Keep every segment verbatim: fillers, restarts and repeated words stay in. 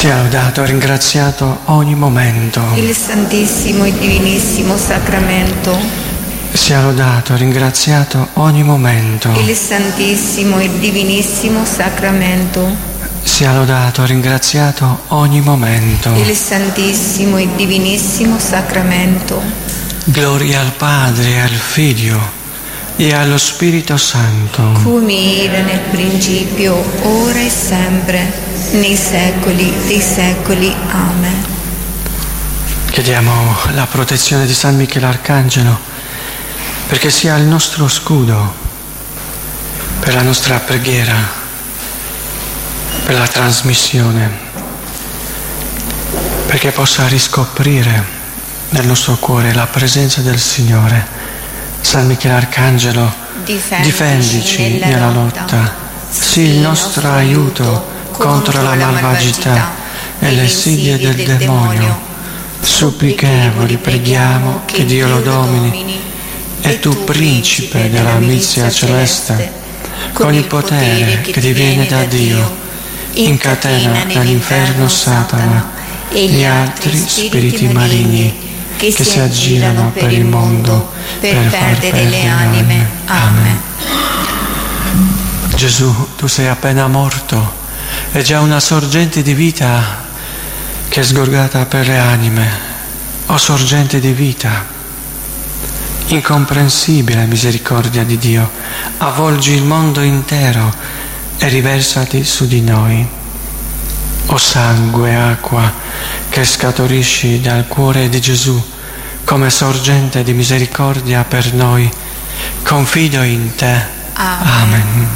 Sia lodato e ringraziato ogni momento. Il Santissimo e Divinissimo Sacramento. Sia lodato e ringraziato ogni momento. Il Santissimo e Divinissimo Sacramento. Sia lodato e ringraziato ogni momento. Il Santissimo e Divinissimo Sacramento. Gloria al Padre e al Figlio e allo Spirito Santo. Come era nel principio, ora e sempre, nei secoli dei secoli. Amen. Chiediamo la protezione di San Michele Arcangelo perché sia il nostro scudo per la nostra preghiera, per la trasmissione, perché possa riscoprire nel nostro cuore la presenza del Signore. San Michele Arcangelo, difendici, difendici nella, nella lotta, lotta. Sii il nostro aiuto contro la malvagità e le insidie del, del demonio. Supplichevoli preghiamo che Dio lo domini, e tu, principe della milizia celeste, con il potere che ti viene da Dio, incatena dall'inferno Satana e gli altri spiriti maligni che si aggirano per il mondo per far perdere le anime. Amen. Gesù, tu sei appena morto e già una sorgente di vita che è sgorgata per le anime. O sorgente di vita, incomprensibile misericordia di Dio, avvolgi il mondo intero e riversati su di noi. O sangue e acqua che scaturisci dal cuore di Gesù come sorgente di misericordia per noi, confido in te. Amen. Amen.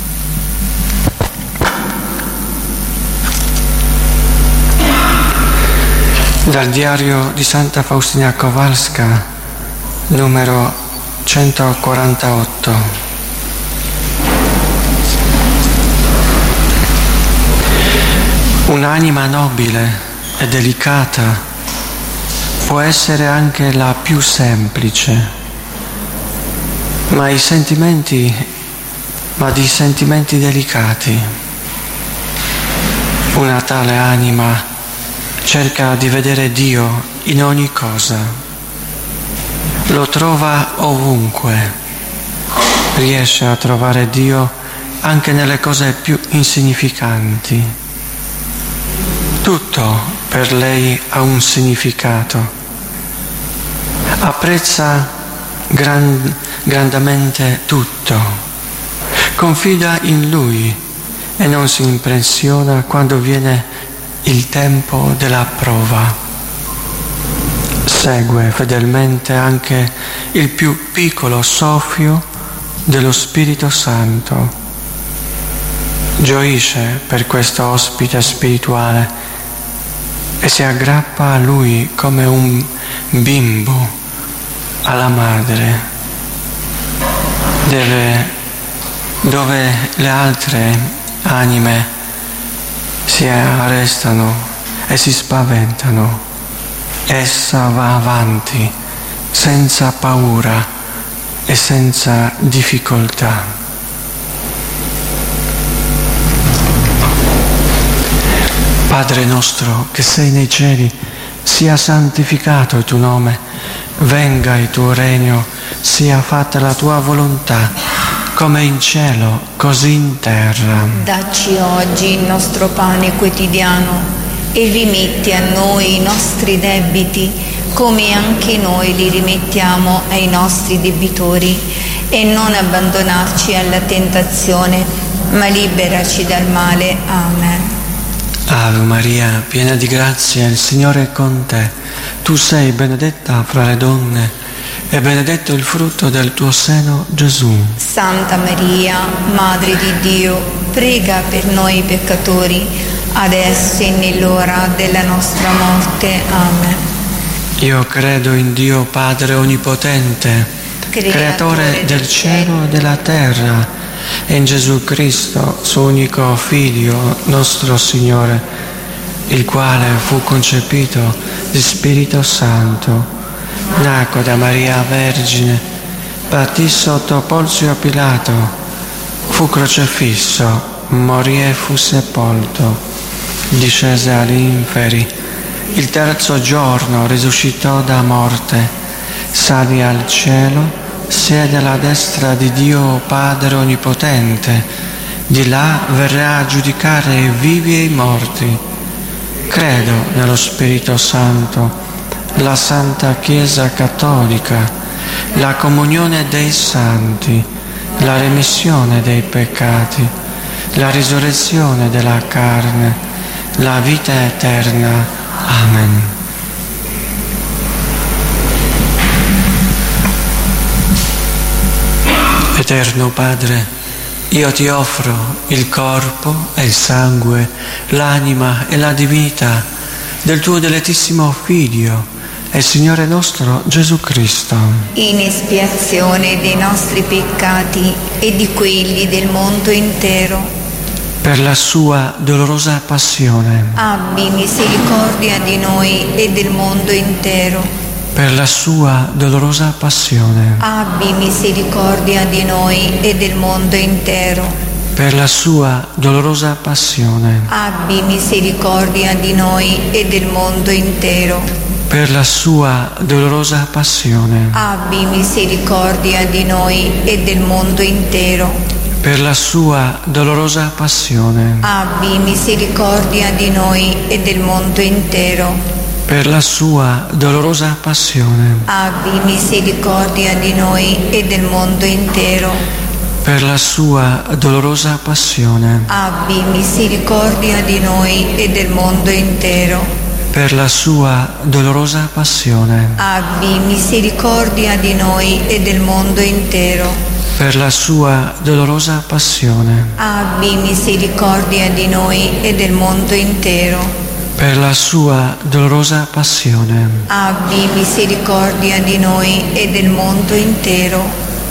Dal diario di Santa Faustina Kowalska, numero centoquarantotto. Un'anima nobile e delicata può essere anche la più semplice, ma i sentimenti, ma di sentimenti delicati. Una tale anima cerca di vedere Dio in ogni cosa, lo trova ovunque, riesce a trovare Dio anche nelle cose più insignificanti. Tutto per lei ha un significato. Apprezza gran, grandemente tutto, confida in Lui e non si impressiona quando viene il tempo della prova. Segue fedelmente anche il più piccolo soffio dello Spirito Santo. Gioisce per questo ospite spirituale e si aggrappa a Lui come un bimbo alla madre, deve, dove le altre anime si arrestano e si spaventano. Essa va avanti senza paura e senza difficoltà. Padre nostro che sei nei cieli, sia santificato il tuo nome, venga il tuo regno, sia fatta la tua volontà, come in cielo, così in terra. Dacci oggi il nostro pane quotidiano e rimetti a noi i nostri debiti, come anche noi li rimettiamo ai nostri debitori, e non abbandonarci alla tentazione, ma liberaci dal male. Amen. Ave Maria, piena di grazia, il Signore è con te. Tu sei benedetta fra le donne e benedetto il frutto del tuo seno, Gesù. Santa Maria, Madre di Dio, prega per noi peccatori, adesso e nell'ora della nostra morte. Amen. Io credo in Dio Padre Onnipotente, Creatore, Creatore del cielo e della terra, e in Gesù Cristo, suo unico Figlio, nostro Signore, il quale fu concepito di Spirito Santo, nacque da Maria Vergine, patì sotto Ponzio Pilato, fu crocefisso, morì e fu sepolto, discese agli inferi, il terzo giorno risuscitò da morte, salì al cielo, siede alla destra di Dio Padre Onnipotente, di là verrà a giudicare i vivi e i morti. Credo nello Spirito Santo, la Santa Chiesa Cattolica, la comunione dei santi, la remissione dei peccati, la risurrezione della carne, la vita eterna. Amen. Eterno Padre, io ti offro il corpo e il sangue, l'anima e la divinità del tuo dilettissimo Figlio e Signore nostro Gesù Cristo, in espiazione dei nostri peccati e di quelli del mondo intero, per la sua dolorosa passione, abbi misericordia di noi e del mondo intero. Per la sua dolorosa passione, abbi misericordia di noi e del mondo intero. Per la sua dolorosa passione, abbi misericordia di noi e del mondo intero. Per la sua dolorosa passione, abbi misericordia di noi e del mondo intero. Per la sua dolorosa passione, abbi misericordia di noi e del mondo intero. Per la sua dolorosa passione, abbi misericordia di noi e del mondo intero. Per la sua dolorosa passione, abbi misericordia di noi e del mondo intero. Per la sua dolorosa passione, abbi misericordia di noi e del mondo intero. Per la sua dolorosa passione, abbi misericordia di noi e del mondo intero. Per la sua dolorosa passione, abbi misericordia di noi e del mondo intero.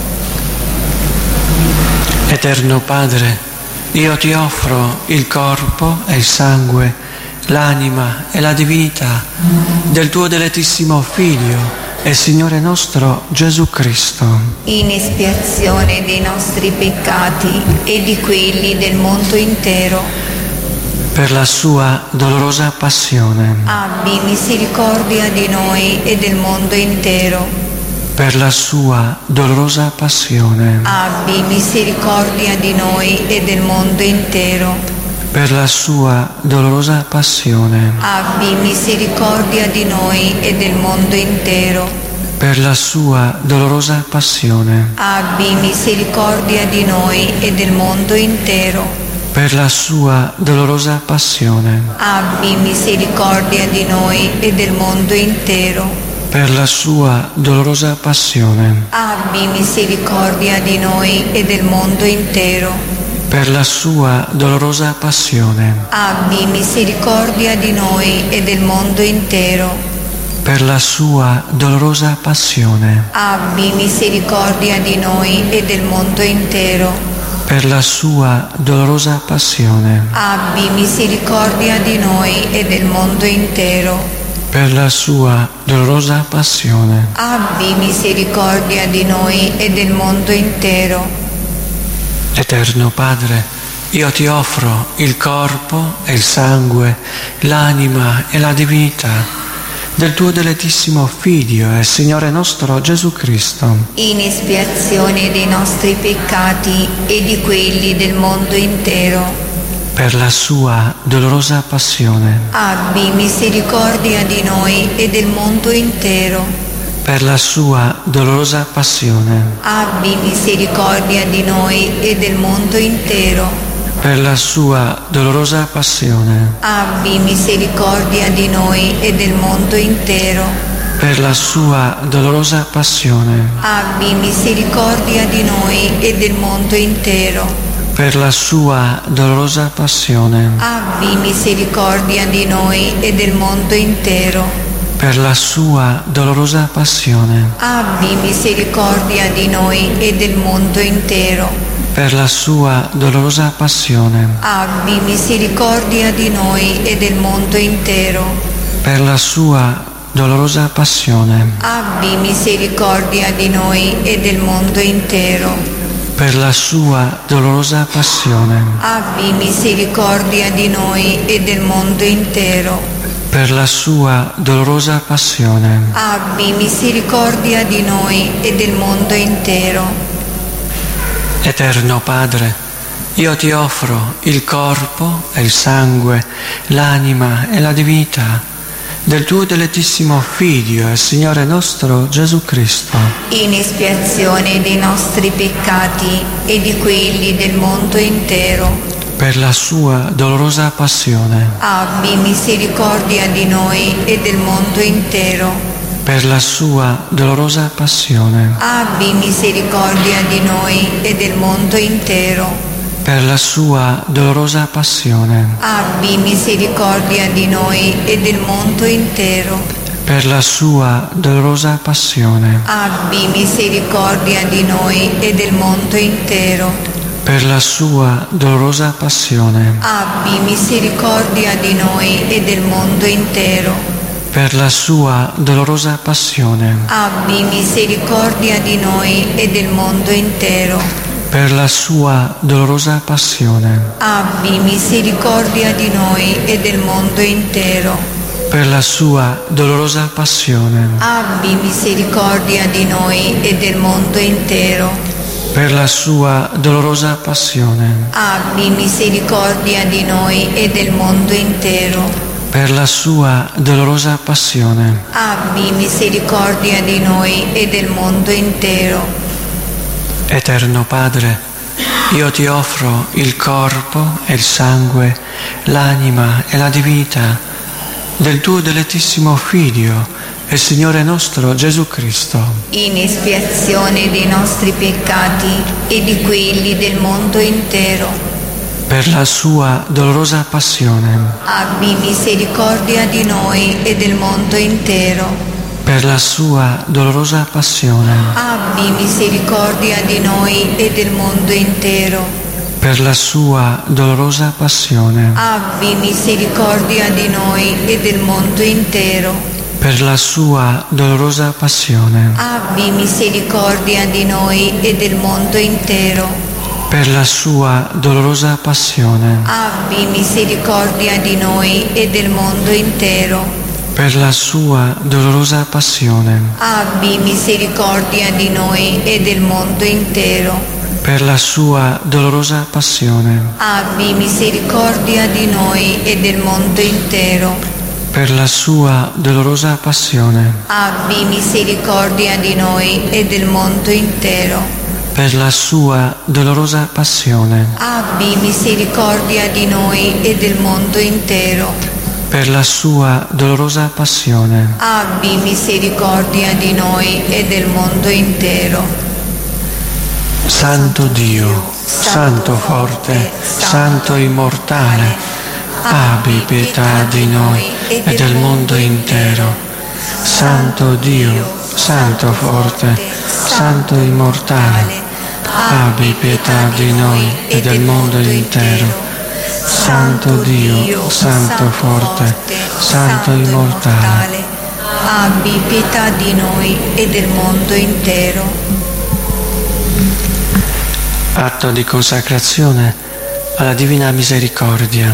Eterno Padre, io ti offro il corpo e il sangue, l'anima e la divinità del tuo dilettissimo Figlio e Signore nostro Gesù Cristo, in espiazione dei nostri peccati e di quelli del mondo intero, per la sua dolorosa passione, abbi misericordia di noi e del mondo intero. Per la sua dolorosa passione, abbi misericordia di noi e del mondo intero. Per la sua dolorosa passione, abbi misericordia di noi e del mondo intero. Per la sua dolorosa passione, abbi misericordia di noi e del mondo intero. Per la sua dolorosa passione, abbi misericordia di noi e del mondo intero. Per la sua dolorosa passione, abbi misericordia di noi e del mondo intero. Per la sua dolorosa passione, abbi misericordia di noi e del mondo intero. Per la sua dolorosa passione, abbi misericordia di noi e del mondo intero. Per la sua dolorosa passione, abbi misericordia di noi e del mondo intero. Per la sua dolorosa passione, abbi misericordia di noi e del mondo intero. Eterno Padre, io ti offro il corpo e il sangue, l'anima e la divinità del tuo dilettissimo Figlio e Signore nostro Gesù Cristo, in espiazione dei nostri peccati e di quelli del mondo intero, per la sua dolorosa passione, abbi misericordia di noi e del mondo intero. Per la sua dolorosa passione, abbi misericordia di noi e del mondo intero. Per la sua dolorosa passione, abbi misericordia di noi e del mondo intero. Per la sua dolorosa passione, abbi misericordia di noi e del mondo intero. Per la sua dolorosa passione, abbi misericordia di noi e del mondo intero. Per la sua dolorosa passione, abbi misericordia di noi e del mondo intero. Per la sua dolorosa passione, abbi misericordia di noi e del mondo intero. Per la sua dolorosa passione, abbi misericordia di noi e del mondo intero. per la sua dolorosa passione, abbi misericordia di noi e del mondo intero, per la sua dolorosa passione, abbi misericordia di noi e del mondo intero. Eterno Padre, io ti offro il corpo e il sangue, l'anima e la divinità del tuo dilettissimo Figlio e Signore nostro Gesù Cristo, in espiazione dei nostri peccati e di quelli del mondo intero, per la sua dolorosa passione, abbi misericordia di noi e del mondo intero, per la sua dolorosa passione, abbi misericordia di noi e del mondo intero, per la sua dolorosa passione, abbi misericordia di noi e del mondo intero, per la sua dolorosa passione, abbi misericordia di noi e del mondo intero, per la sua dolorosa passione, abbi misericordia di noi e del mondo intero, per la sua dolorosa passione, abbi misericordia di noi e del mondo intero, per la sua dolorosa passione, abbi misericordia di noi e del mondo intero, per la sua dolorosa passione, abbi misericordia di noi e del mondo intero, per la sua dolorosa passione, abbi misericordia di noi e del mondo intero, per la sua dolorosa passione, abbi misericordia di noi e del mondo intero. Eterno Padre, io ti offro il corpo e il sangue, l'anima e la divinità del tuo dilettissimo Figlio e Signore nostro Gesù Cristo, in espiazione dei nostri peccati e di quelli del mondo intero, per la sua dolorosa passione, abbi misericordia di noi e del mondo intero, per la sua dolorosa passione, abbi misericordia di noi e del mondo intero, per la sua dolorosa passione, abbi misericordia di noi e del mondo intero, per la sua dolorosa passione, abbi misericordia di noi e del mondo intero, per la sua dolorosa passione, abbi misericordia di noi e del mondo intero, per la sua dolorosa passione, abbi misericordia di noi e del mondo intero, per la sua dolorosa passione, abbi misericordia di noi e del mondo intero, per la sua dolorosa passione, abbi misericordia di noi e del mondo intero, per la sua dolorosa passione, abbi misericordia di noi e del mondo intero, per la sua dolorosa passione, abbi misericordia di noi e del mondo intero. Santo Dio, Santo forte, Santo immortale, abbi pietà di noi e del mondo intero. Santo Dio, Santo forte, Santo immortale, abbi pietà di noi e del mondo intero. Santo Dio, Santo forte, Santo immortale, abbi pietà di noi e del mondo intero. Atto di consacrazione alla Divina Misericordia.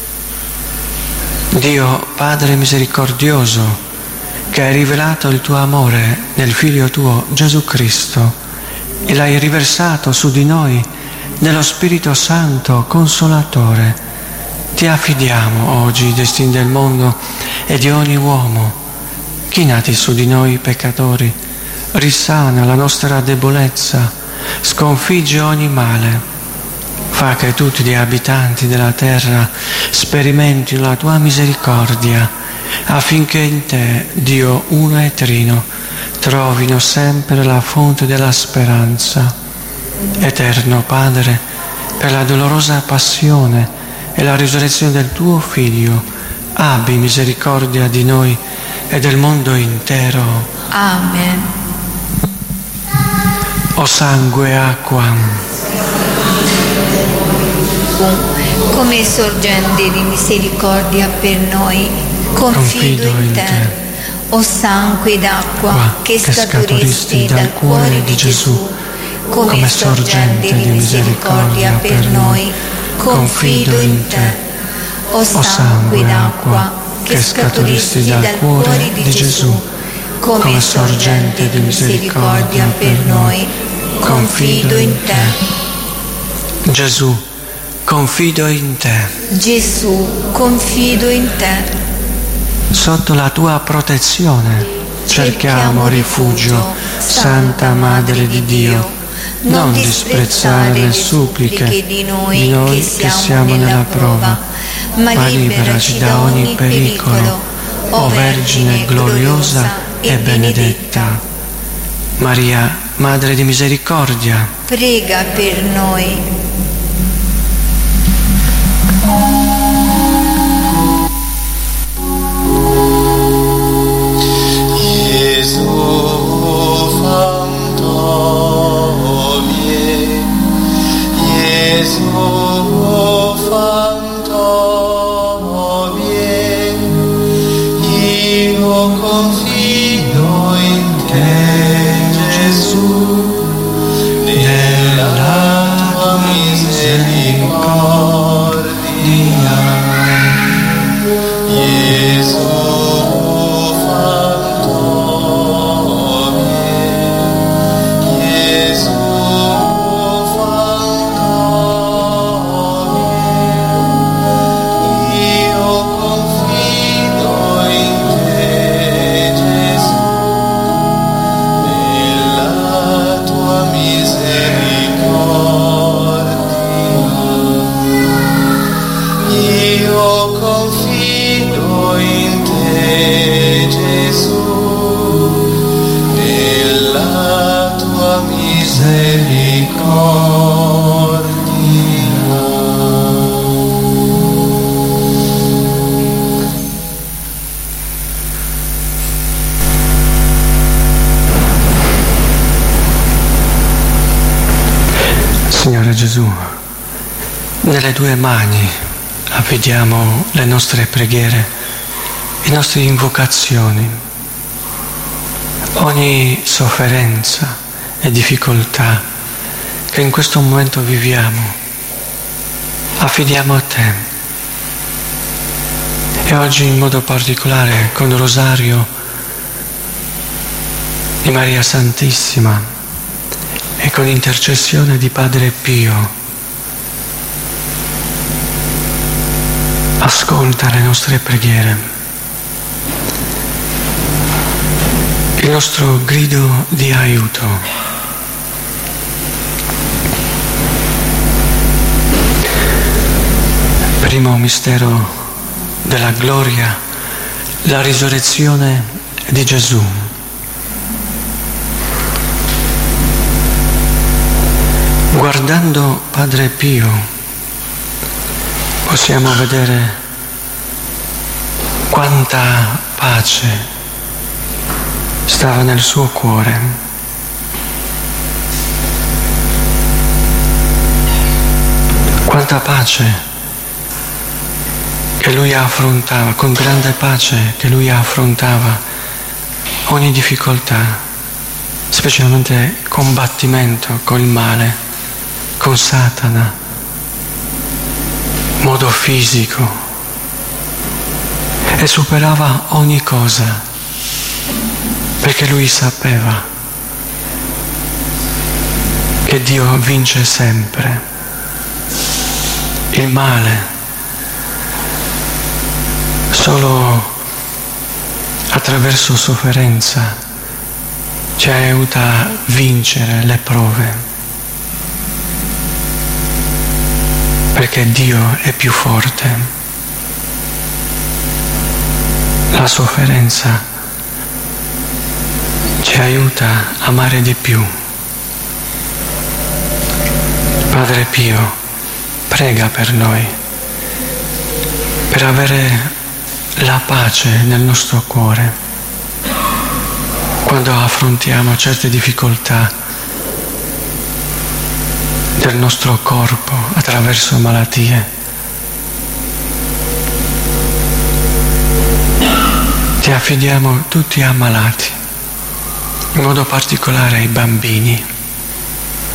Dio Padre misericordioso, che hai rivelato il tuo amore nel Figlio tuo Gesù Cristo e l'hai riversato su di noi nello Spirito Santo Consolatore, ti affidiamo oggi i destini del mondo e di ogni uomo. Chinati su di noi peccatori, risana la nostra debolezza, sconfigge ogni male. Fa che tutti gli abitanti della terra sperimentino la tua misericordia, affinché in te, Dio uno e trino, trovino sempre la fonte della speranza. Eterno Padre, per la dolorosa passione e la risurrezione del tuo Figlio, abbi misericordia di noi e del mondo intero. Amen. O sangue e acqua, come sorgente di misericordia per noi, confido in te. O sangue d'acqua che scaturisti dal cuore di Gesù, come sorgente di misericordia per noi, confido in te. O sangue d'acqua che scaturissi dal cuore di Gesù, come sorgente di misericordia per noi, confido in te. Gesù, confido in te. Gesù, confido in te. Sotto la tua protezione cerchiamo rifugio, Santa Madre di Dio. Non disprezzare le suppliche di noi che siamo nella prova, ma liberaci da ogni pericolo, o Vergine gloriosa e benedetta. Maria, Madre di misericordia, prega per noi. Signore Gesù, nelle tue mani affidiamo le nostre preghiere, le nostre invocazioni, ogni sofferenza e difficoltà che in questo momento viviamo, affidiamo a te. E oggi in modo particolare con il rosario di Maria Santissima e con l'intercessione di Padre Pio, ascolta le nostre preghiere, il nostro grido di aiuto. Primo mistero della gloria, la risurrezione di Gesù. Guardando Padre Pio possiamo vedere quanta pace stava nel suo cuore. Quanta pace che lui affrontava, con grande pace che lui affrontava ogni difficoltà, specialmente combattimento col male, con Satana, modo fisico, e superava ogni cosa, perché lui sapeva che Dio vince sempre. Il male solo attraverso sofferenza ci aiuta a vincere le prove, perché Dio è più forte. La sofferenza ci aiuta a amare di più. Padre Pio, prega per noi, per avere la pace nel nostro cuore quando affrontiamo certe difficoltà del nostro corpo attraverso malattie. Ti affidiamo tutti ammalati, in modo particolare ai bambini.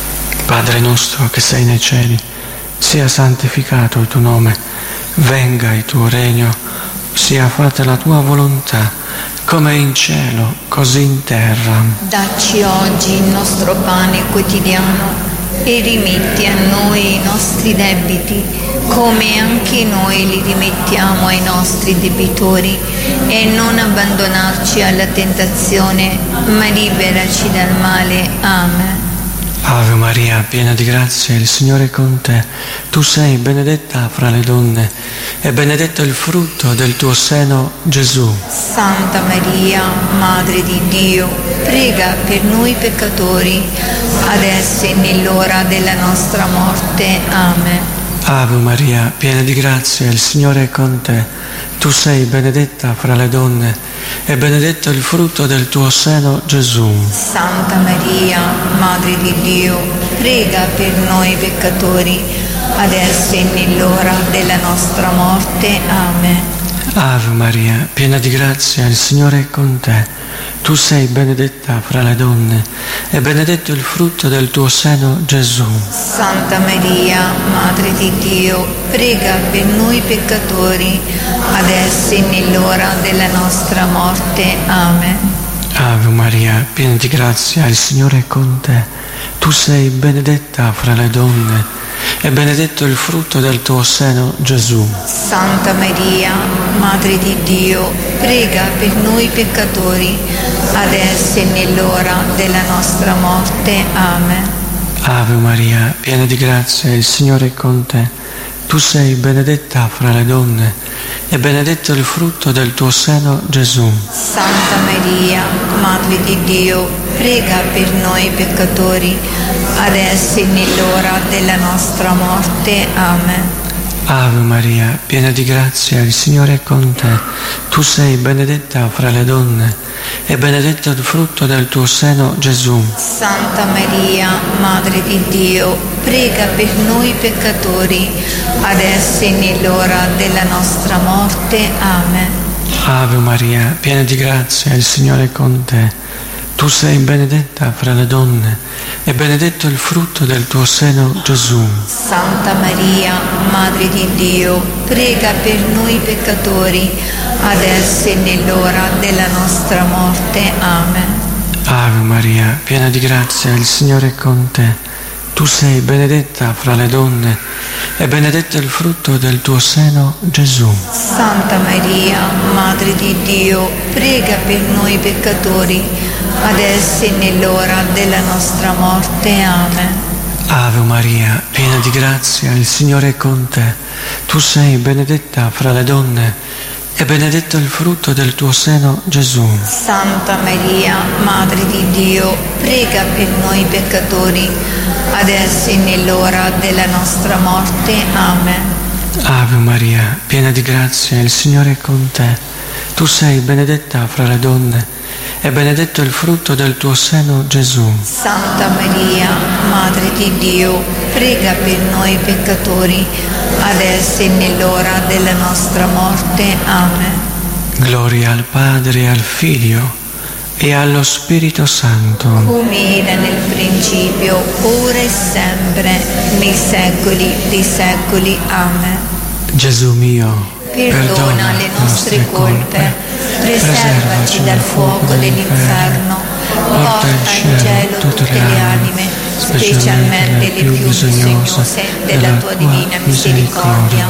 Padre nostro che sei nei cieli, sia santificato il tuo nome, venga il tuo regno, sia fatta la tua volontà, come in cielo, così in terra. Dacci oggi il nostro pane quotidiano e rimetti a noi i nostri debiti, come anche noi li rimettiamo ai nostri debitori, e non abbandonarci alla tentazione, ma liberaci dal male. Amen. Ave Maria, piena di grazia, il Signore è con te. Tu sei benedetta fra le donne e benedetto il frutto del tuo seno, Gesù. Santa Maria, Madre di Dio, prega per noi peccatori, adesso e nell'ora della nostra morte. Amen. Ave Maria, piena di grazia, il Signore è con te. Tu sei benedetta fra le donne e benedetto il frutto del tuo seno, Gesù. Santa Maria, Madre di Dio, prega per noi peccatori, adesso e nell'ora della nostra morte. Amen. Ave Maria, piena di grazia, il Signore è con te. Tu sei benedetta fra le donne e benedetto il frutto del tuo seno, Gesù. Santa Maria, Madre di Dio, prega per noi peccatori, adesso e nell'ora della nostra morte. Amen. Ave Maria, piena di grazia, il Signore è con te. Tu sei benedetta fra le donne e benedetto il frutto del tuo seno, Gesù. Santa Maria, Madre di Dio, prega per noi peccatori, adesso e nell'ora della nostra morte. Amen. Ave Maria, piena di grazia, il Signore è con te. Tu sei benedetta fra le donne e benedetto il frutto del tuo seno, Gesù. Santa Maria, Madre di Dio, prega per noi peccatori, adesso e nell'ora della nostra morte. Amen. Ave Maria, piena di grazia, il Signore è con te. Tu sei benedetta fra le donne e benedetto il frutto del tuo seno, Gesù. Santa Maria, Madre di Dio, prega per noi peccatori, adesso e nell'ora della nostra morte. Amen. Ave Maria, piena di grazia, il Signore è con te. Tu sei benedetta fra le donne e benedetto il frutto del tuo seno, Gesù. Santa Maria, Madre di Dio, prega per noi peccatori, adesso e nell'ora della nostra morte. Amen. Ave Maria, piena di grazia, il Signore è con te. Tu sei benedetta fra le donne e benedetto il frutto del tuo seno, Gesù. Santa Maria, Madre di Dio, prega per noi peccatori, adesso e nell'ora della nostra morte. Amen. Ave Maria, piena di grazia, il Signore è con te. Tu sei benedetta fra le donne e benedetto il frutto del tuo seno, Gesù. Santa Maria, Madre di Dio, prega per noi peccatori, adesso e nell'ora della nostra morte. Amen. Ave Maria, piena di grazia, il Signore è con te. Tu sei benedetta fra le donne e benedetto il frutto del tuo seno, Gesù. Santa Maria, Madre di Dio, prega per noi peccatori, adesso e nell'ora della nostra morte. Amen. Gloria al Padre e al Figlio e allo Spirito Santo. Come era nel principio, ora e sempre, nei secoli dei secoli. Amen. Gesù mio, perdona, perdona le nostre colpe, preservaci dal fuoco dell'inferno, porta in cielo tutte le anime, specialmente le più bisognose della tua divina misericordia.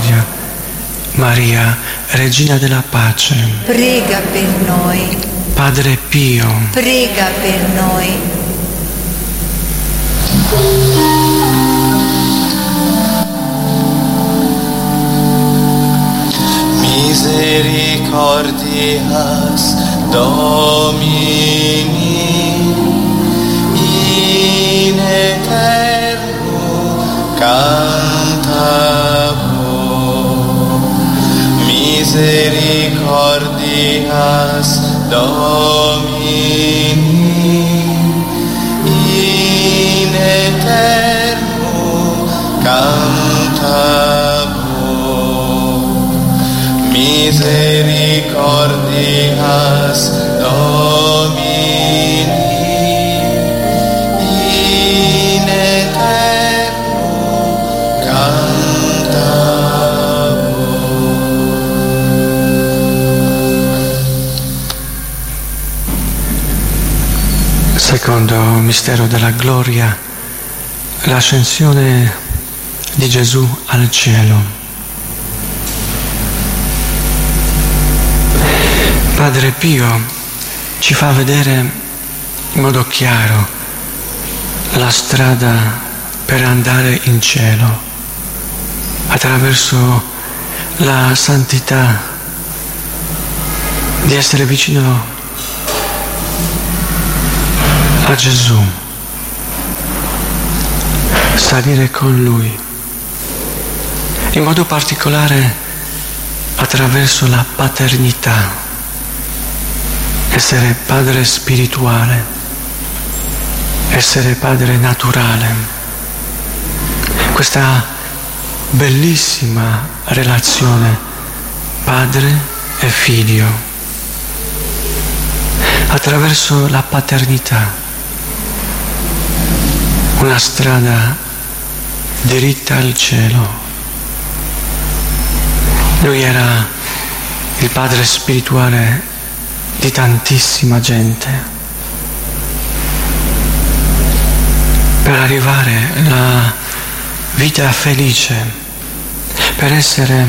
Maria, Regina della Pace, prega per noi. Padre Pio, prega per noi. Misericordias Domini in eterno cantabo. Misericordias Domini in eterno cantabo. Misericordias Domini in eterno Secondo mistero della gloria, l'ascensione di Gesù al cielo. Padre Pio ci fa vedere in modo chiaro la strada per andare in cielo attraverso la santità, di essere vicino a Gesù, salire con Lui, in modo particolare attraverso la paternità, essere padre spirituale, essere padre naturale. Questa bellissima relazione padre e figlio, attraverso la paternità, una strada diritta al cielo. Lui era il padre spirituale di tantissima gente. Per arrivare alla vita felice, per essere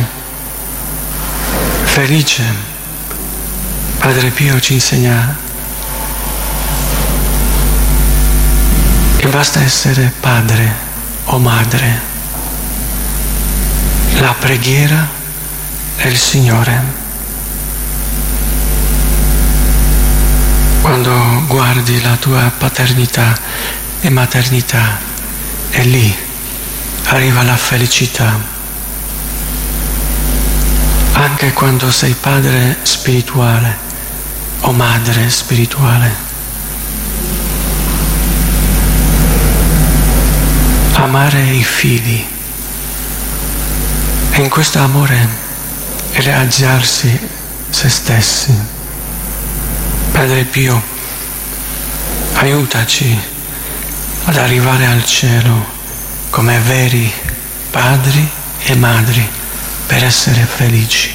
felice, Padre Pio ci insegna che basta essere padre o madre. La preghiera è il Signore. Quando guardi la tua paternità e maternità, è lì arriva la felicità. Anche quando sei padre spirituale o madre spirituale, amare i figli, e in questo amore realizzarsi se stessi. Padre Pio, aiutaci ad arrivare al cielo come veri padri e madri per essere felici.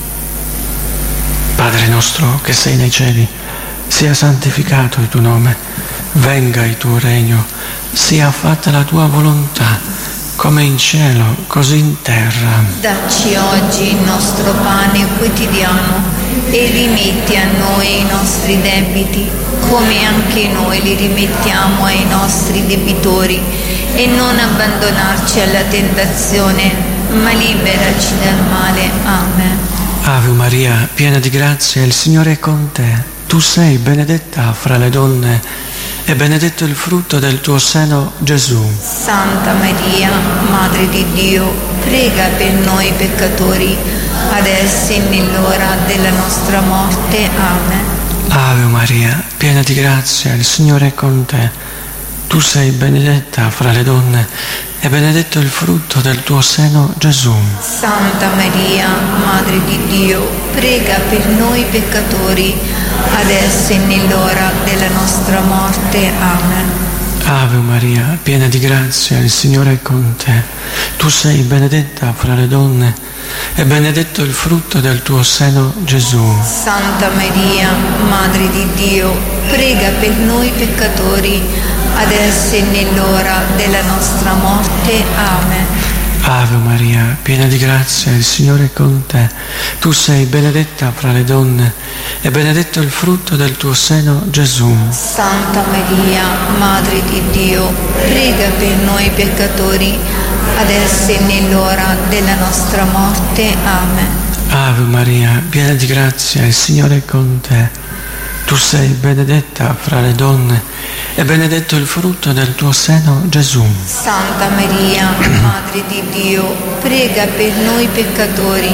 Padre nostro che sei nei cieli, sia santificato il tuo nome, venga il tuo regno, sia fatta la tua volontà, come in cielo, così in terra. Dacci oggi il nostro pane quotidiano e rimetti a noi i nostri debiti, come anche noi li rimettiamo ai nostri debitori, e non abbandonarci alla tentazione, ma liberaci dal male. Amen. Ave Maria, piena di grazia, il Signore è con te. Tu sei benedetta fra le donne, e benedetto il frutto del tuo seno, Gesù. Santa Maria, Madre di Dio, prega per noi peccatori, adesso e nell'ora della nostra morte. Amen. Ave Maria, piena di grazia, il Signore è con te. Tu sei benedetta fra le donne, e benedetto il frutto del tuo seno, Gesù. Santa Maria, Madre di Dio, prega per noi peccatori, adesso e nell'ora della nostra morte. Amen. Ave Maria, piena di grazia, il Signore è con te. Tu sei benedetta fra le donne, e benedetto il frutto del tuo seno, Gesù. Santa Maria, Madre di Dio, prega per noi peccatori, adesso e nell'ora della nostra morte. Amen. Ave Maria, piena di grazia, il Signore è con te. Tu sei benedetta fra le donne, e benedetto il frutto del tuo seno, Gesù. Santa Maria, Madre di Dio, prega per noi peccatori, adesso e nell'ora della nostra morte. Amen. Ave Maria, piena di grazia, il Signore è con te. Tu sei benedetta fra le donne, e benedetto il frutto del tuo seno, Gesù. Santa Maria, Madre di Dio, prega per noi peccatori,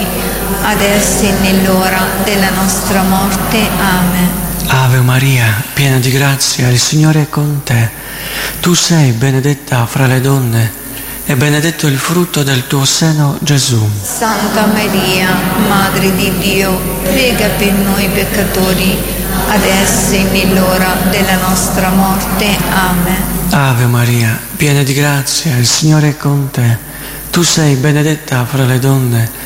adesso e nell'ora della nostra morte. Amen. Ave Maria, piena di grazia, il Signore è con te. Tu sei benedetta fra le donne, e benedetto il frutto del tuo seno, Gesù. Santa Maria, Madre di Dio, prega per noi peccatori, adesso e nell'ora della nostra morte. Amen. Ave Maria, piena di grazia, il Signore è con te. Tu sei benedetta fra le donne,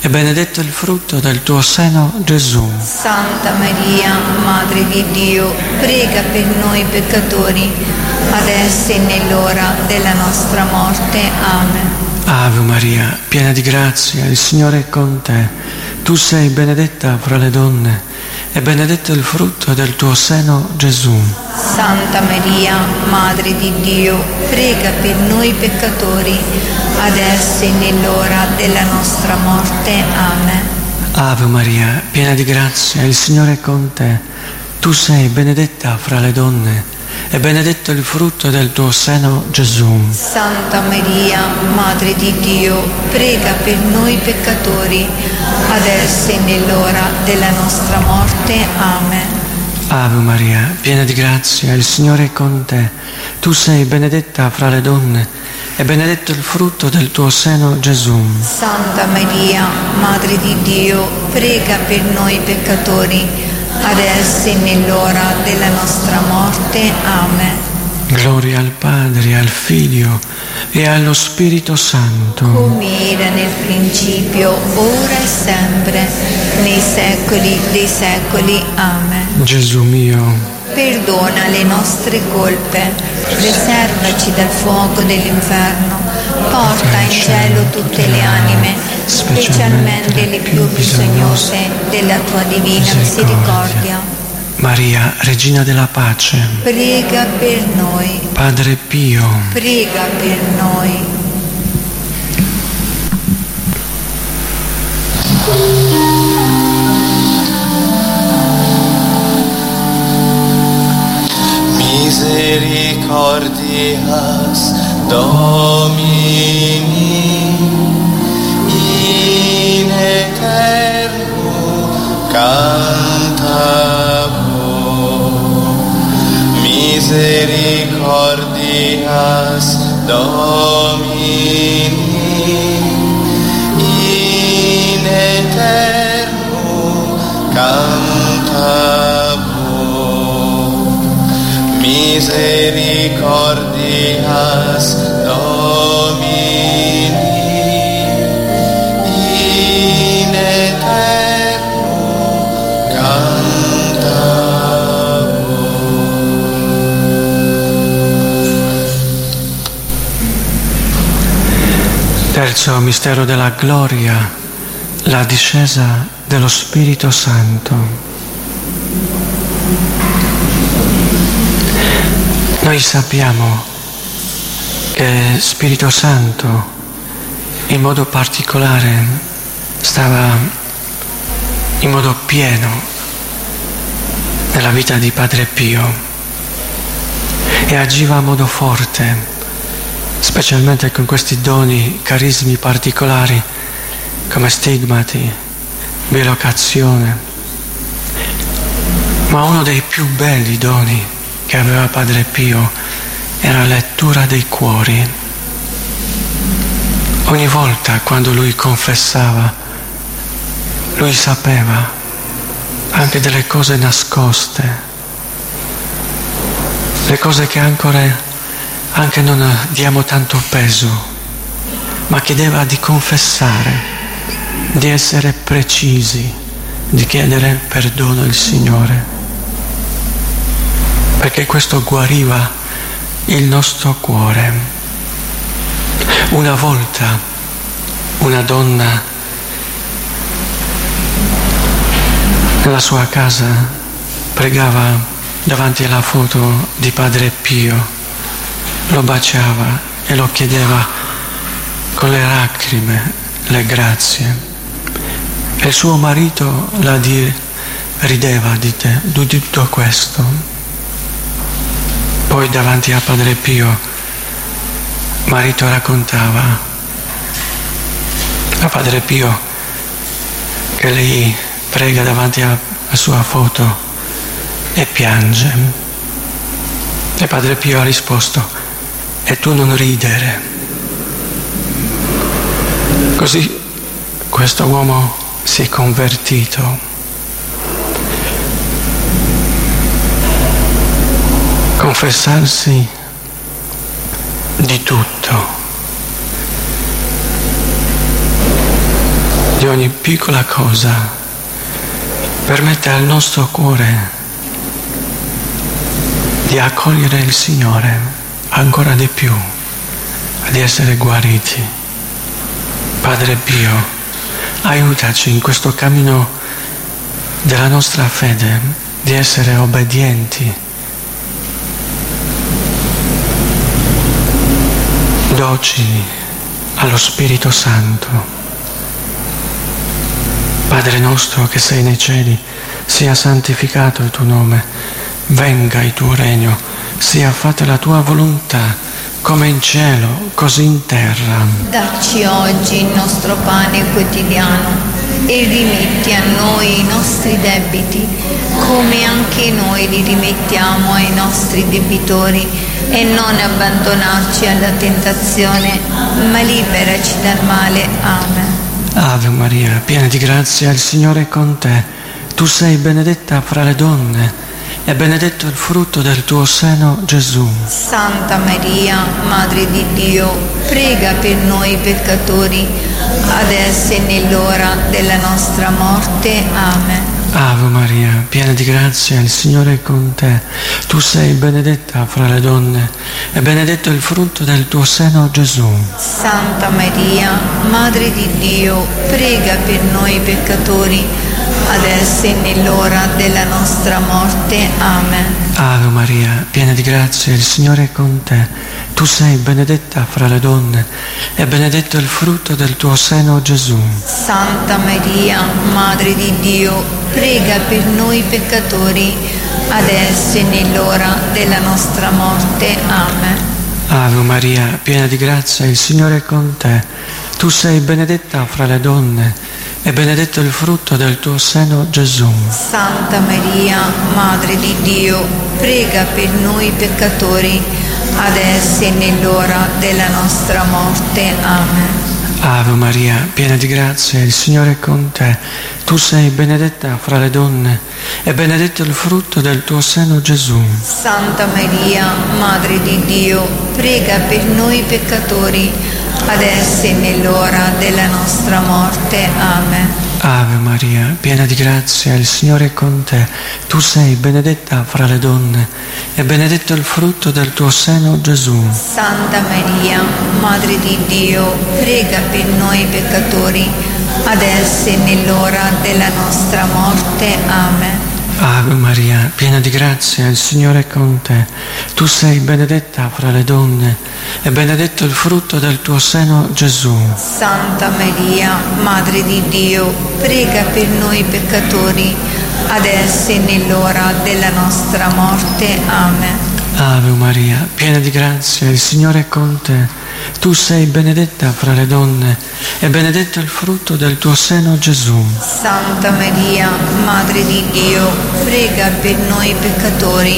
e benedetto il frutto del tuo seno, Gesù. Santa Maria, Madre di Dio, prega per noi peccatori, adesso e nell'ora della nostra morte. Amen. Ave Maria, piena di grazia, il Signore è con te. Tu sei benedetta fra le donne e benedetto il frutto del tuo seno, Gesù. Santa Maria, Madre di Dio, prega per noi peccatori, adesso e nell'ora della nostra morte. Amen. Ave Maria, piena di grazia, il Signore è con te. Tu sei benedetta fra le donne e benedetto il frutto del tuo seno, Gesù. Santa Maria, Madre di Dio, prega per noi peccatori, adesso e nell'ora della nostra morte. Amen. Ave Maria, piena di grazia, il Signore è con te. Tu sei benedetta fra le donne e benedetto il frutto del tuo seno, Gesù. Santa Maria, Madre di Dio, prega per noi peccatori, adesso e nell'ora della nostra morte. Amen. Gloria al Padre, al Figlio e allo Spirito Santo. Come era nel principio, ora e sempre, nei secoli dei secoli. Amen. Gesù mio, perdona le nostre colpe, preservaci dal fuoco dell'inferno, porta in cielo tutte le anime, specialmente le più bisognose della tua divina misericordia. Maria, Regina della Pace, prega per noi. Padre Pio, prega per noi. Misericordias Domini in eterno cantabo. Misericordias Domini in eterno cantabo. Misericordias Domini in eterno cantabo. Terzo mistero della gloria, la discesa dello Spirito Santo. Noi sappiamo che Spirito Santo in modo particolare stava in modo pieno nella vita di Padre Pio e agiva a modo forte, specialmente con questi doni, carismi particolari come stigmati, bilocazione. Ma uno dei più belli doni che aveva Padre Pio era la lettura dei cuori. Ogni volta quando lui confessava, lui sapeva anche delle cose nascoste, le cose che ancora anche non diamo tanto peso, ma chiedeva di confessare, di essere precisi, di chiedere perdono al Signore, perché questo guariva il nostro cuore. Una volta una donna nella sua casa pregava davanti alla foto di Padre Pio, lo baciava e lo chiedeva con le lacrime le grazie. E il suo marito la di, rideva di te, di tutto questo. Poi davanti a Padre Pio, marito raccontava a Padre Pio che lei prega davanti alla sua foto e piange. E Padre Pio ha risposto: e tu non ridere. Così questo uomo si è convertito. Confessarsi di tutto, di ogni piccola cosa, permette al nostro cuore di accogliere il Signore ancora di più, di essere guariti. Padre Pio, aiutaci in questo cammino della nostra fede, di essere obbedienti, docili allo Spirito Santo. Padre nostro che sei nei cieli, sia santificato il tuo nome, venga il tuo regno, sia fatta la tua volontà, come in cielo, così in terra. Dacci oggi il nostro pane quotidiano e rimetti a noi i nostri debiti, come anche noi li rimettiamo ai nostri debitori, e non abbandonarci alla tentazione, ma liberaci dal male. Amen. Ave Maria, piena di grazia, il Signore è con te. Tu sei benedetta fra le donne, e benedetto il frutto del tuo seno, Gesù. Santa Maria, Madre di Dio, prega per noi peccatori, adesso e nell'ora della nostra morte. Amen. Ave Maria, piena di grazia, il Signore è con te. Tu sei benedetta fra le donne, e benedetto il frutto del tuo seno, Gesù. Santa Maria, Madre di Dio, prega per noi peccatori, adesso e nell'ora della nostra morte. Amen. Ave Maria, piena di grazia, il Signore è con te. Tu sei benedetta fra le donne, e benedetto il frutto del tuo seno, Gesù. Santa Maria, Madre di Dio, prega per noi peccatori, adesso e nell'ora della nostra morte. Amen. Ave Maria, piena di grazia, il Signore è con te. Tu sei benedetta fra le donne, e benedetto il frutto del tuo seno, Gesù. Santa Maria, Madre di Dio, prega per noi peccatori, adesso e nell'ora della nostra morte. Amen. Ave Maria, piena di grazia, il Signore è con te. Tu sei benedetta fra le donne, e benedetto il frutto del tuo seno, Gesù. Santa Maria, Madre di Dio, prega per noi peccatori, adesso e nell'ora della nostra morte. Amen. Ave Maria, piena di grazia, il Signore è con te. Tu sei benedetta fra le donne, e benedetto il frutto del tuo seno, Gesù. Santa Maria, Madre di Dio, prega per noi peccatori, adesso e nell'ora della nostra morte. Amen. Ave Maria, piena di grazia, il Signore è con te. Tu sei benedetta fra le donne, e benedetto il frutto del tuo seno, Gesù. Santa Maria, Madre di Dio, prega per noi peccatori, adesso e nell'ora della nostra morte. Amen. Ave Maria, piena di grazia, il Signore è con te. Tu sei benedetta fra le donne, e benedetto il frutto del tuo seno, Gesù. Santa Maria, Madre di Dio, prega per noi peccatori,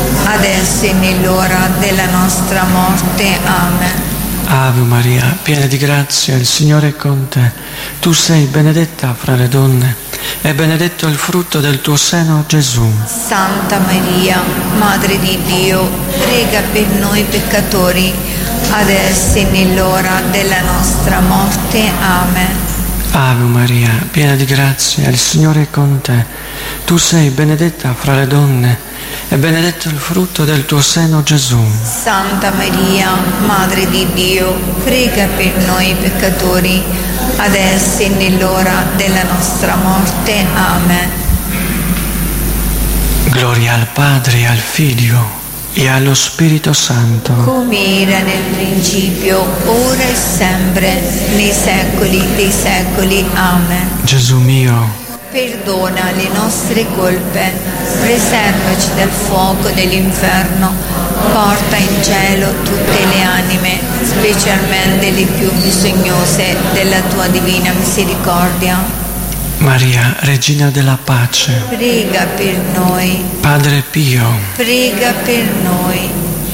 adesso e nell'ora della nostra morte. Amen. Ave Maria, piena di grazia, il Signore è con te. Tu sei benedetta fra le donne, e benedetto il frutto del tuo seno, Gesù. Santa Maria, Madre di Dio, prega per noi peccatori, adesso e nell'ora della nostra morte. Amen. Ave Maria, piena di grazia, il Signore è con te. Tu sei benedetta fra le donne, e benedetto il frutto del tuo seno, Gesù. Santa Maria, Madre di Dio, prega per noi peccatori, adesso e nell'ora della nostra morte. Amen. Gloria al Padre e al Figlio e allo Spirito Santo, come era nel principio, ora e sempre, nei secoli dei secoli. Amen. Gesù mio, perdona le nostre colpe, preservaci dal fuoco dell'inferno, porta in cielo tutte le anime, specialmente le più bisognose della tua divina misericordia. Maria, Regina della Pace, prega per noi. Padre Pio, prega per noi.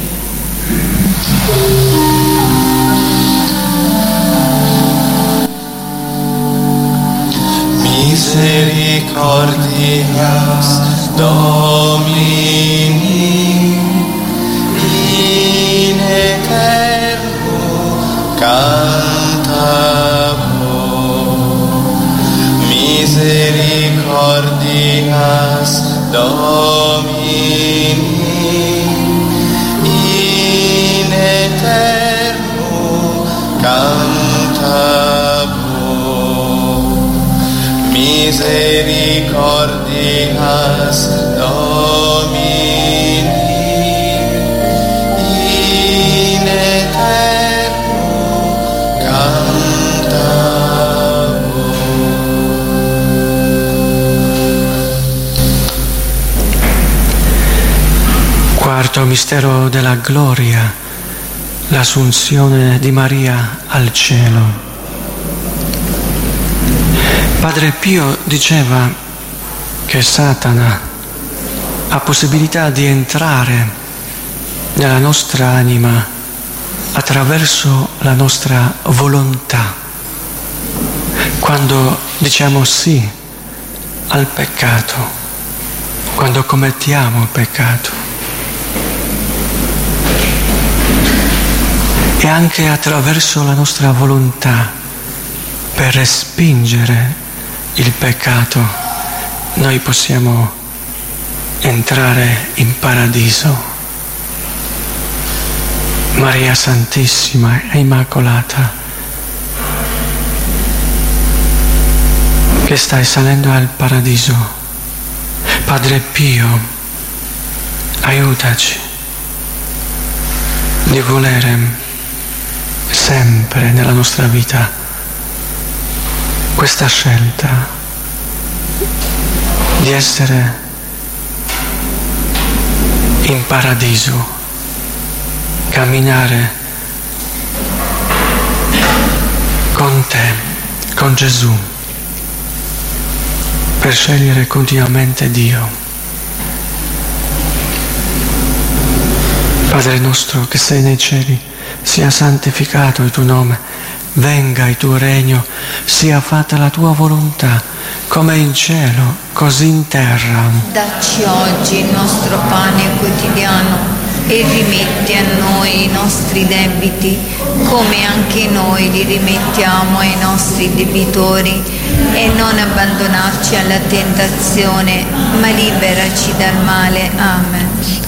Misericordias Domini in aeterno cantabo. misericordias Domini in aeternum cantabor. Misericordias Domini in aeternum cantabor. Quarto mistero della gloria, l'assunzione di Maria al cielo. Padre Pio diceva che Satana ha possibilità di entrare nella nostra anima attraverso la nostra volontà. Quando diciamo sì al peccato, quando commettiamo il peccato, e anche attraverso la nostra volontà per respingere il peccato, noi possiamo entrare in paradiso. Maria Santissima e Immacolata, che stai salendo al paradiso, Padre Pio, aiutaci di volere sempre nella nostra vita questa scelta di essere in paradiso, camminare con te, con Gesù, per scegliere continuamente Dio. Padre nostro che sei nei cieli, sia santificato il tuo nome, venga il tuo regno, sia fatta la tua volontà, come in cielo, così in terra. Dacci oggi il nostro pane quotidiano e rimetti a noi i nostri debiti, come anche noi li rimettiamo ai nostri debitori, e non abbandonarci alla tentazione, ma liberaci dal male. Amen.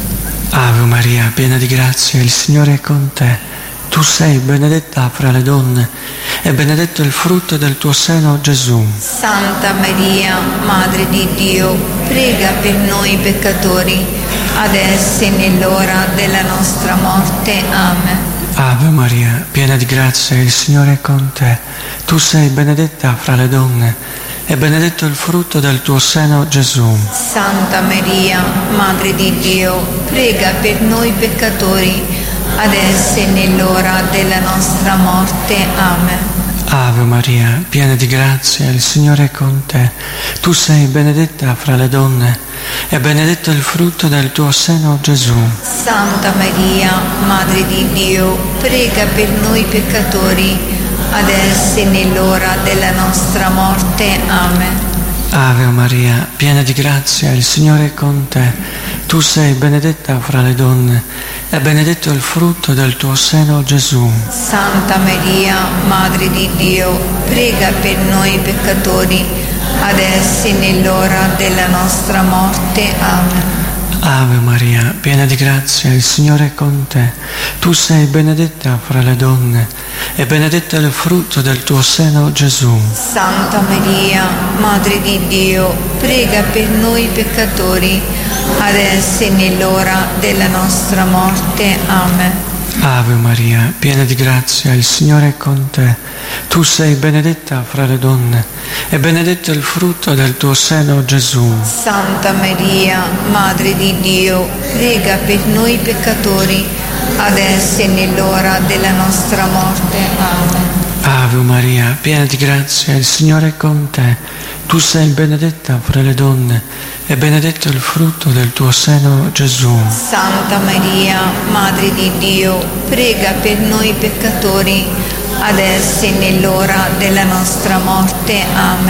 Ave Maria, piena di grazia, il Signore è con te. Tu sei benedetta fra le donne e benedetto il frutto del tuo seno, Gesù. Santa Maria, Madre di Dio, prega per noi peccatori, adesso e nell'ora della nostra morte. Amen. Ave Maria, piena di grazia, il Signore è con te. Tu sei benedetta fra le donne e benedetto il frutto del tuo seno, Gesù. Santa Maria, Madre di Dio, prega per noi peccatori, adesso e nell'ora della nostra morte. Amen. Ave Maria, piena di grazia, il Signore è con te. Tu sei benedetta fra le donne e benedetto il frutto del tuo seno, Gesù. Santa Maria, Madre di Dio, prega per noi peccatori, adesso e nell'ora della nostra morte. Amen. Ave Maria, piena di grazia, il Signore è con te. Tu sei benedetta fra le donne e benedetto il frutto del tuo seno, Gesù. Santa Maria, Madre di Dio, prega per noi peccatori, adesso e nell'ora della nostra morte. Amen. Ave Maria, piena di grazia, il Signore è con te. Tu sei benedetta fra le donne e benedetto il frutto del tuo seno, Gesù. Santa Maria, Madre di Dio, prega per noi peccatori, adesso e nell'ora della nostra morte. Amen. Ave Maria, piena di grazia, il Signore è con te. Tu sei benedetta fra le donne e benedetto il frutto del tuo seno, Gesù. Santa Maria, Madre di Dio, prega per noi peccatori, adesso e nell'ora della nostra morte. Amen. Ave Maria, piena di grazia, il Signore è con te. Tu sei benedetta fra le donne e benedetto il frutto del tuo seno, Gesù. Santa Maria, Madre di Dio, prega per noi peccatori, adesso e nell'ora della nostra morte. Amen.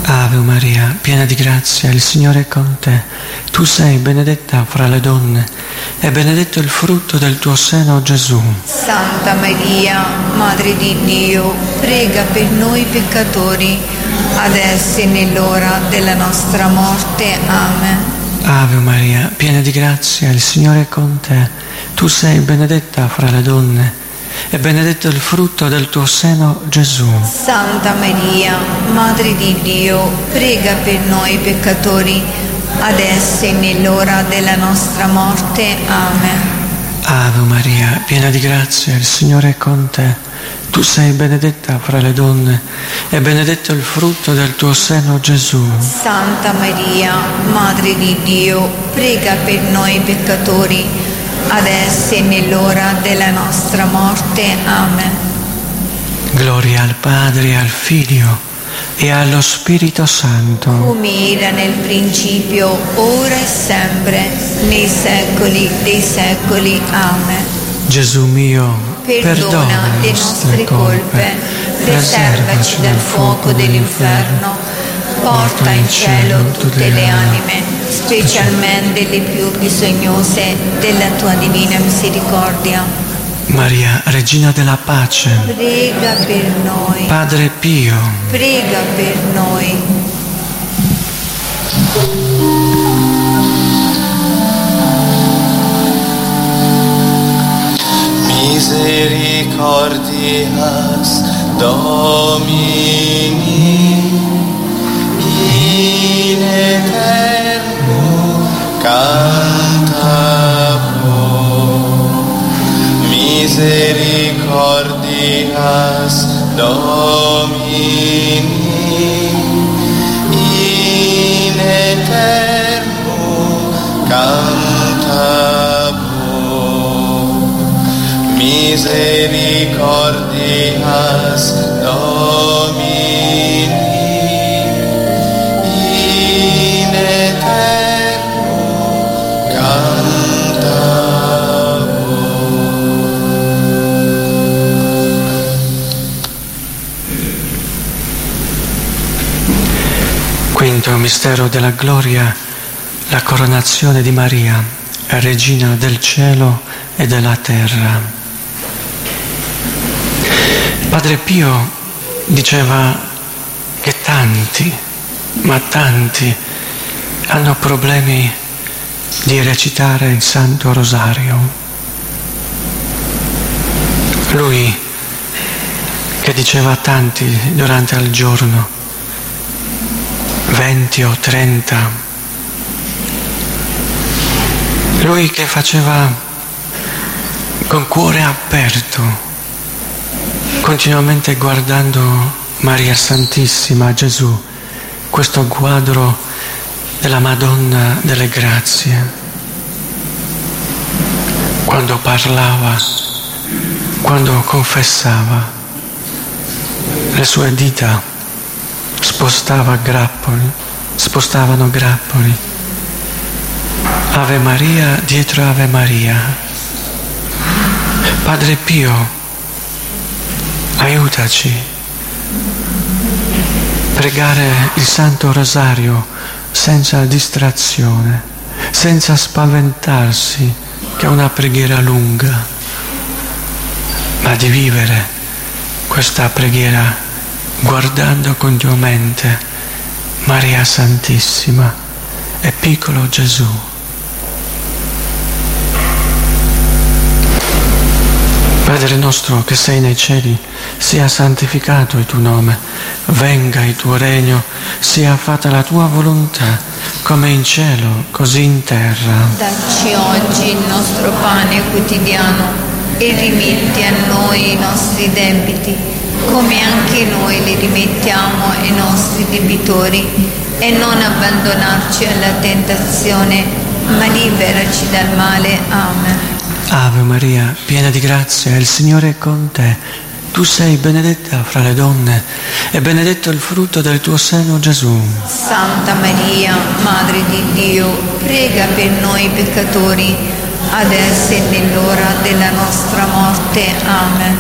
Ave Maria, piena di grazia, il Signore è con te. Tu sei benedetta fra le donne e benedetto il frutto del tuo seno, Gesù. Santa Maria, Madre di Dio, prega per noi peccatori, adesso e nell'ora della nostra morte. Amen. Ave Maria, piena di grazia, il Signore è con te. Tu sei benedetta fra le donne e benedetto il frutto del tuo seno, Gesù. Santa Maria, Madre di Dio, prega per noi peccatori, adesso e nell'ora della nostra morte. Amen. Ave Maria, piena di grazia, il Signore è con te. Tu sei benedetta fra le donne e benedetto il frutto del tuo seno, Gesù. Santa Maria, Madre di Dio, prega per noi peccatori, adesso e nell'ora della nostra morte. Amen. Gloria al Padre, al Figlio e allo Spirito Santo. Come era nel principio, ora e sempre, nei secoli dei secoli. Amen. Gesù mio, perdona le nostre colpe, preservaci dal fuoco dell'inferno, porta in cielo tutte le anime, specialmente le più bisognose della tua divina misericordia. Maria, Regina della Pace, prega per noi. Padre Pio, prega per noi. Misericordias Domini in eterno cantabo. Misericordias Domini in eterno cantabo. Misericordias Domini in eterno cantabo. Quinto mistero della gloria, la coronazione di Maria, Regina del cielo e della terra. Padre Pio diceva che tanti, ma tanti, hanno problemi di recitare il Santo Rosario. Lui che diceva a tanti durante il giorno, venti o trenta, lui che faceva con cuore aperto, continuamente guardando Maria Santissima, Gesù, questo quadro della Madonna delle Grazie. Quando parlava, quando confessava, le sue dita spostava grappoli, spostavano grappoli. Ave Maria dietro Ave Maria. Padre Pio, aiutaci a pregare il Santo Rosario senza distrazione, senza spaventarsi che è una preghiera lunga, ma di vivere questa preghiera guardando continuamente Maria Santissima e piccolo Gesù. Padre nostro che sei nei cieli, sia santificato il tuo nome, venga il tuo regno, sia fatta la tua volontà, come in cielo, così in terra. Dacci oggi il nostro pane quotidiano e rimetti a noi i nostri debiti, come anche noi li rimettiamo ai nostri debitori, e non abbandonarci alla tentazione, ma liberaci dal male. Amen. Ave Maria, piena di grazia, il Signore è con te. Tu sei benedetta fra le donne e benedetto il frutto del tuo seno, Gesù. Santa Maria, Madre di Dio, prega per noi peccatori, adesso e nell'ora della nostra morte. Amen.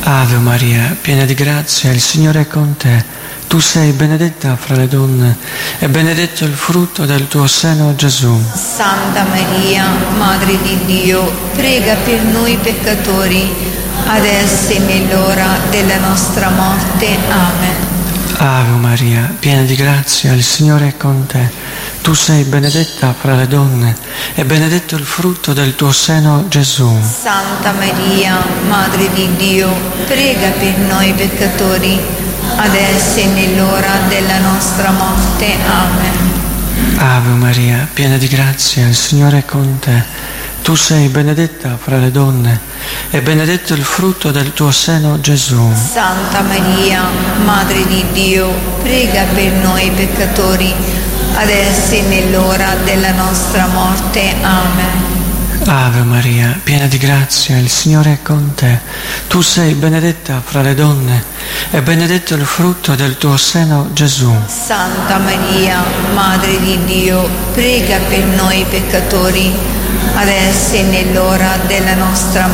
Ave Maria, piena di grazia, il Signore è con te. Tu sei benedetta fra le donne e benedetto il frutto del tuo seno, Gesù. Santa Maria, Madre di Dio, prega per noi peccatori, adesso e nell'ora della nostra morte. Amen. Ave Maria, piena di grazia, il Signore è con te. Tu sei benedetta fra le donne e benedetto il frutto del tuo seno, Gesù. Santa Maria, Madre di Dio, prega per noi peccatori, adesso e nell'ora della nostra morte. Amen. Ave Maria, piena di grazia, il Signore è con te. Tu sei benedetta fra le donne e benedetto il frutto del tuo seno, Gesù. Santa Maria, Madre di Dio, prega per noi peccatori, adesso e nell'ora della nostra morte. Amen. Ave Maria, piena di grazia, il Signore è con te. Tu sei benedetta fra le donne e benedetto il frutto del tuo seno, Gesù. Santa Maria, Madre di Dio, prega per noi peccatori, adesso e nell'ora della nostra